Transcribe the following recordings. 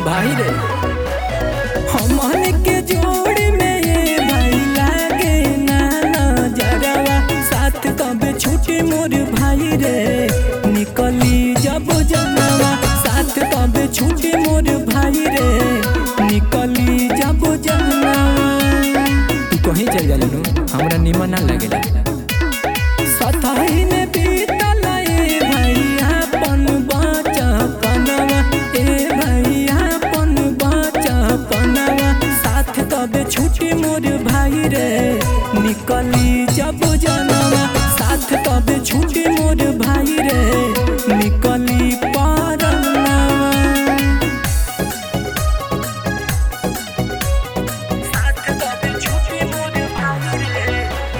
भाई रे हमन के जोड़ में ये भाई लागे ना नजरवा साथ कब छूटे मोर भाई रे निकली जब जनवा साथ कब छूटे मोर भाई रे निकली जब जनवा। तू कहीं चल जा हमरा निमन ना लगेला सताई ने बीतल ए भैया पन बचपनवा ए भैया पन बचपनवा साथ कब छूटे मोर भाई रे निकली जब जनवा साथ कब छूटे मोर भाई रे निकली परनवा। साथ कब छूटे मोर भाई रे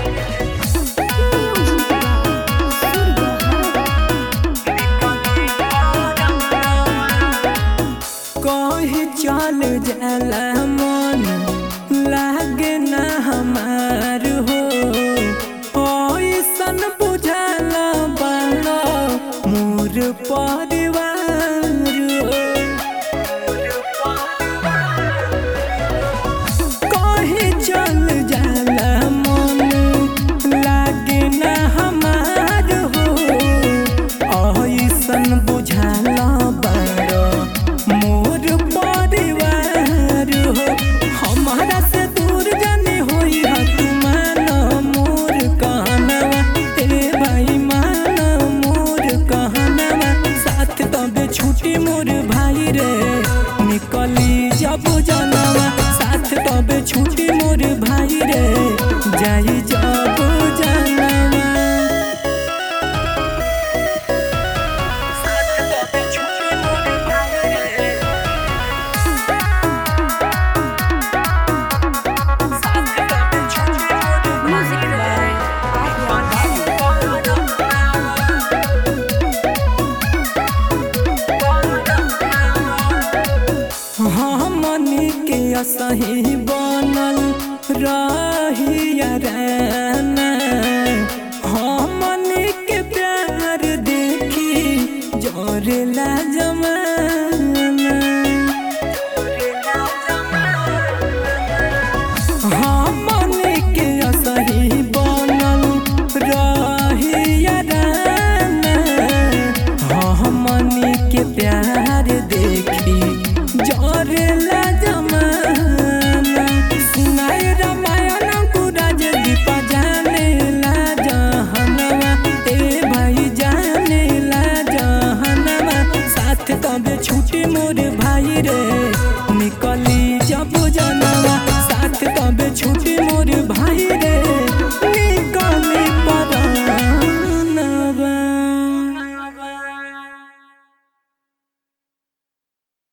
कहीं चल जाला मन लागे ना हमार हो ऐसन बुझाला बड़ा मोर परिवार हो। कहीं चल जाला मन लागे ना हमार हो ऐसन बुझाला बड़ा मोर परिवार हो। हमारा से दूर जाने होई तू मान मोर कहनवा ए भाई मान मोर कहनवा साथ तब छूटी मोर भाई रे निकली जब जनवा साथ तब छूटी मोर भाई रे जाई जब जनवा। हमनी के असही बनल रहिया रहना हमनी के प्यार देखी जोरेला जमा